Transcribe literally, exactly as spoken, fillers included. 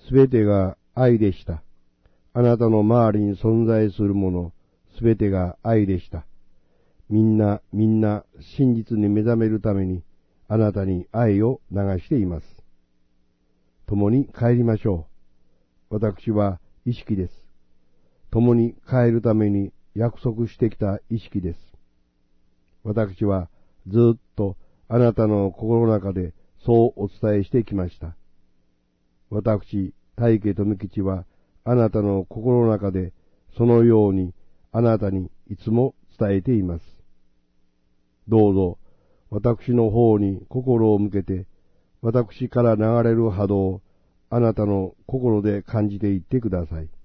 すべてが愛でした。あなたの周りに存在するもの、すべてが愛でした。みんなみんな真実に目覚めるために、あなたに愛を流しています。共に帰りましょう。私は意識です。共に帰るために約束してきた意識です。私はずっとあなたの心の中でそうお伝えしてきました。私、大家富吉はあなたの心の中でそのようにあなたにいつも伝えています。どうぞ私の方に心を向けて、私から流れる波動をあなたの心で感じていってください。